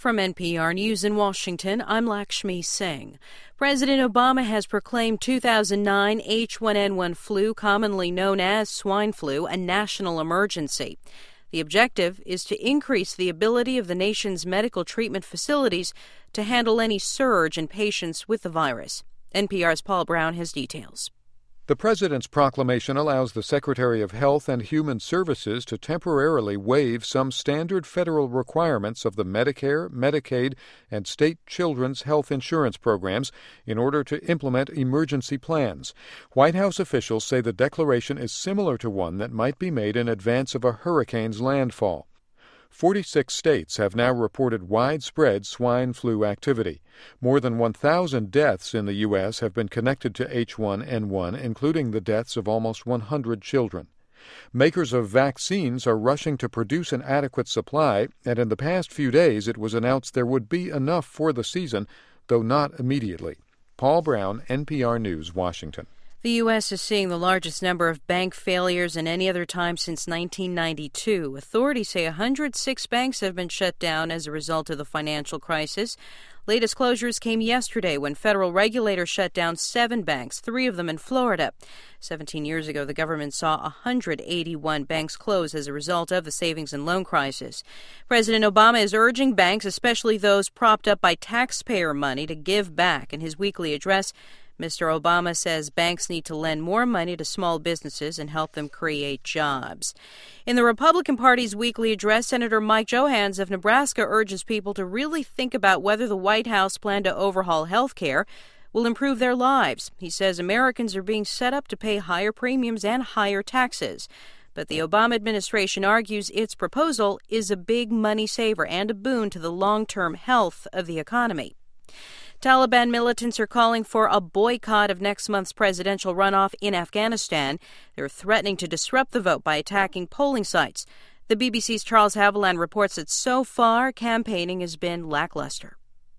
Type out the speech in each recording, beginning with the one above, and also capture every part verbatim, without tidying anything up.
From N P R News in Washington, I'm Lakshmi Singh. President Obama has proclaimed two thousand nine H one N one flu, commonly known as swine flu, a national emergency. The objective is to increase the ability of the nation's medical treatment facilities to handle any surge in patients with the virus. N P R's Paul Brown has details. The President's proclamation allows the Secretary of Health and Human Services to temporarily waive some standard federal requirements of the Medicare, Medicaid, and state children's health insurance programs in order to implement emergency plans. White House officials say the declaration is similar to one that might be made in advance of a hurricane's landfall. forty-six states have now reported widespread swine flu activity. More than one thousand deaths in the U S have been connected to H one N one, including the deaths of almost one hundred children. Makers of vaccines are rushing to produce an adequate supply, and in the past few days it was announced there would be enough for the season, though not immediately. Paul Brown, N P R News, Washington. The U S is seeing the largest number of bank failures in any other time since nineteen ninety-two. Authorities say one hundred six banks have been shut down as a result of the financial crisis. Latest closures came yesterday when federal regulators shut down seven banks, three of them in Florida. Seventeen years ago, the government saw one hundred eighty-one banks close as a result of the savings and loan crisis. President Obama is urging banks, especially those propped up by taxpayer money, to give back. In his weekly address, Mister Obama says banks need to lend more money to small businesses and help them create jobs. In the Republican Party's weekly address, Senator Mike Johanns of Nebraska urges people to really think about whether the White House plan to overhaul health care will improve their lives. He says Americans are being set up to pay higher premiums and higher taxes. But the Obama administration argues its proposal is a big money saver and a boon to the long-term health of the economy. Taliban militants are calling for a boycott of next month's presidential runoff in Afghanistan. They're threatening to disrupt the vote by attacking polling sites. The B B C's Charles Haviland reports that so far, campaigning has been lackluster.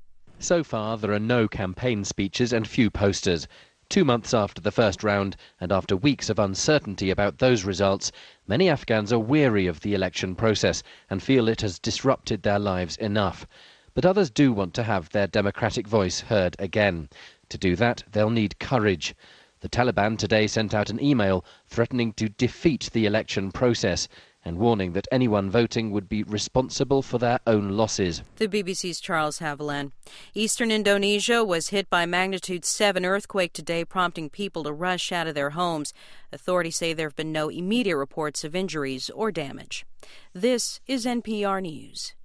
So far, there are no campaign speeches and few posters. Two months after the first round, and after weeks of uncertainty about those results, many Afghans are weary of the election process and feel it has disrupted their lives enough. But others do want to have their democratic voice heard again. To do that, they'll need courage. The Taliban today sent out an email threatening to defeat the election process and warning that anyone voting would be responsible for their own losses. The B B C's Charles Haviland. Eastern Indonesia was hit by a magnitude seven earthquake today, prompting people to rush out of their homes. Authorities say there have been no immediate reports of injuries or damage. This is N P R News.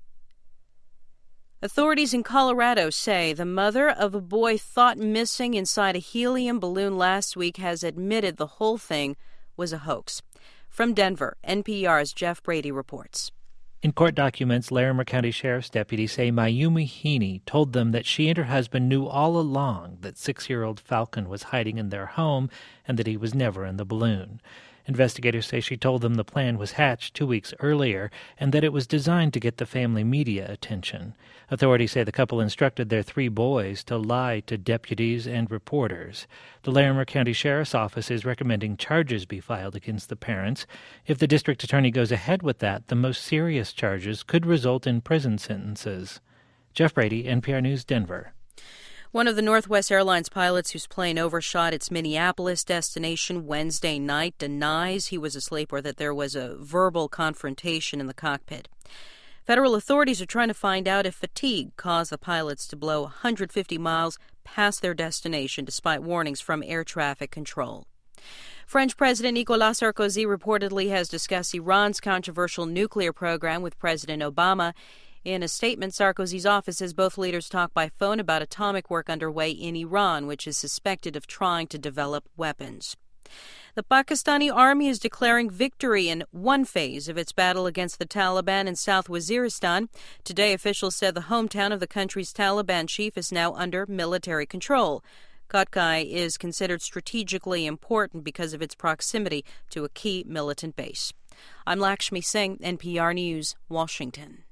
Authorities in Colorado say the mother of a boy thought missing inside a helium balloon last week has admitted the whole thing was a hoax. From Denver, N P R's Jeff Brady reports. In court documents, Larimer County Sheriff's deputies say Mayumi Heaney told them that she and her husband knew all along that six-year-old Falcon was hiding in their home and that he was never in the balloon. Investigators say she told them the plan was hatched two weeks earlier and that it was designed to get the family media attention. Authorities say the couple instructed their three boys to lie to deputies and reporters. The Larimer County Sheriff's Office is recommending charges be filed against the parents. If the district attorney goes ahead with that, the most serious charges could result in prison sentences. Jeff Brady, N P R News, Denver. One of the Northwest Airlines pilots whose plane overshot its Minneapolis destination Wednesday night denies he was asleep or that there was a verbal confrontation in the cockpit. Federal authorities are trying to find out if fatigue caused the pilots to blow one hundred fifty miles past their destination despite warnings from air traffic control. French President Nicolas Sarkozy reportedly has discussed Iran's controversial nuclear program with President Obama. In a statement, Sarkozy's office says both leaders talked by phone about atomic work underway in Iran, which is suspected of trying to develop weapons. The Pakistani army is declaring victory in one phase of its battle against the Taliban in South Waziristan. Today, officials said the hometown of the country's Taliban chief is now under military control. Kotkai is considered strategically important because of its proximity to a key militant base. I'm Lakshmi Singh, N P R News, Washington.